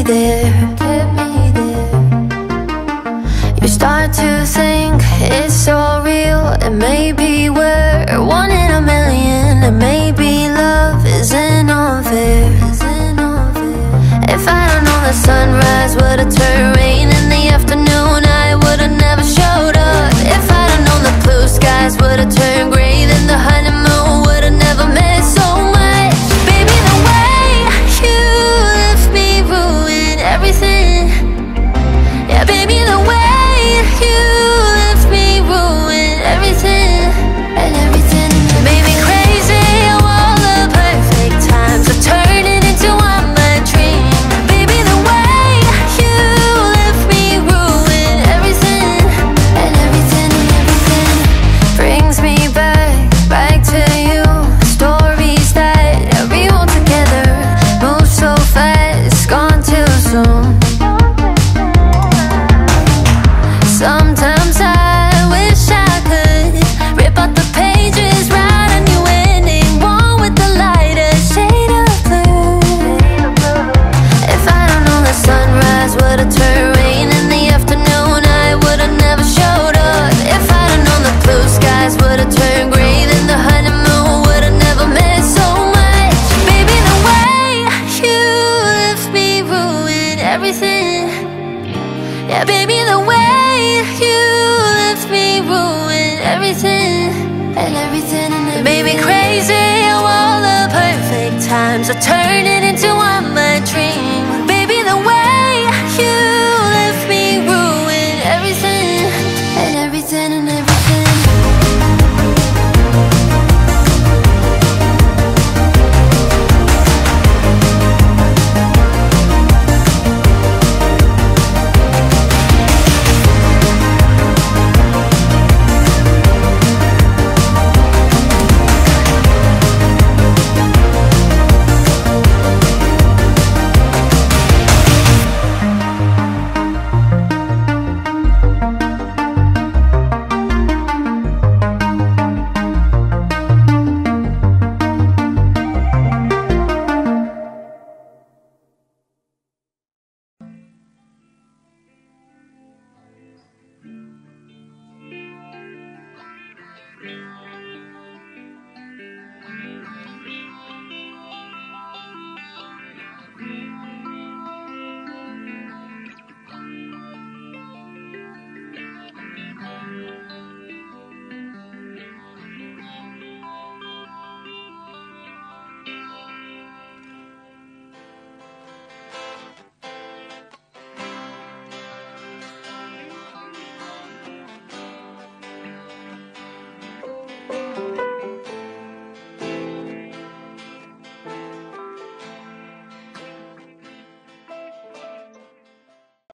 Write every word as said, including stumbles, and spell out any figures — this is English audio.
me there, kept me there. You start to think it's so real, and maybe we're one in a million, and maybe love isn't unfair. If I'd have known the sunrise would've turned rain in the afternoon, I would've never showed up. If I'd have known the blue skies would've turned gray, then the honeymoon would've never meant so much. Baby, the way you left me ruined everything. Yeah, baby, the way you left me ruined everything. And everything made me crazy. All the perfect times are turning into one bad dream. Baby, the way you left me ruined everything. And everything, everything brings me back, back to you. Stories that we wrote together, move so fast, gone too soon. Sometimes I wish I could rip out the pages, write a new ending, one with the lighter shade of blue. If I'd have known the sunrise would've turned rain in the afternoon, I would've never showed up. If I'd have known the blue skies would've turned gray, then the honeymoon would've never meant so much. Baby, the way you left me ruined everything. Yeah, baby, the way you left me ruined everything. And everything, and everything made me crazy. All the perfect times are turning into one.